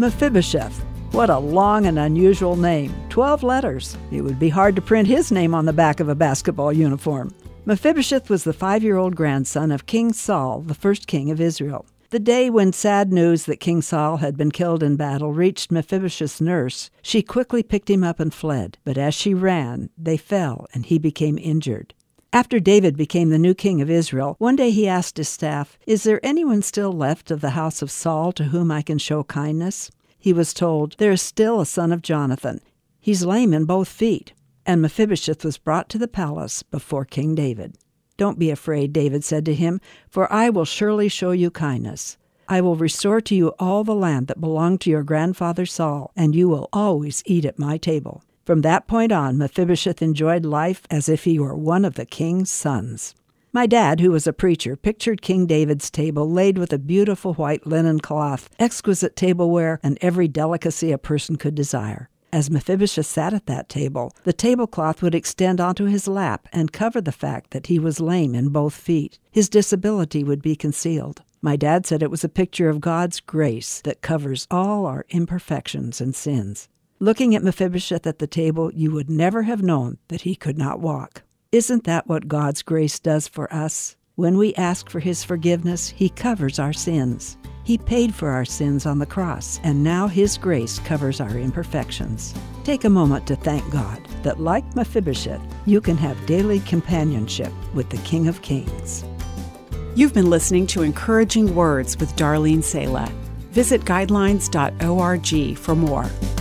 Mephibosheth. What a long and unusual name. 12 letters. It would be hard to print his name on the back of a basketball uniform. Mephibosheth was the 5-year-old grandson of King Saul, the first king of Israel. The day when sad news that King Saul had been killed in battle reached Mephibosheth's nurse, she quickly picked him up and fled. But as she ran, they fell, and he became injured. After David became the new king of Israel, one day he asked his staff, "Is there anyone still left of the house of Saul to whom I can show kindness?" He was told, "There is still a son of Jonathan. He's lame in both feet." And Mephibosheth was brought to the palace before King David. "Don't be afraid," David said to him, "for I will surely show you kindness. I will restore to you all the land that belonged to your grandfather Saul, and you will always eat at my table." From that point on, Mephibosheth enjoyed life as if he were one of the king's sons. My dad, who was a preacher, pictured King David's table laid with a beautiful white linen cloth, exquisite tableware, and every delicacy a person could desire. As Mephibosheth sat at that table, the tablecloth would extend onto his lap and cover the fact that he was lame in both feet. His disability would be concealed. My dad said it was a picture of God's grace that covers all our imperfections and sins. Looking at Mephibosheth at the table, you would never have known that he could not walk. Isn't that what God's grace does for us? When we ask for his forgiveness, he covers our sins. He paid for our sins on the cross, and now his grace covers our imperfections. Take a moment to thank God that, like Mephibosheth, you can have daily companionship with the King of Kings. You've been listening to Encouraging Words with Darlene Sala. Visit guidelines.org for more.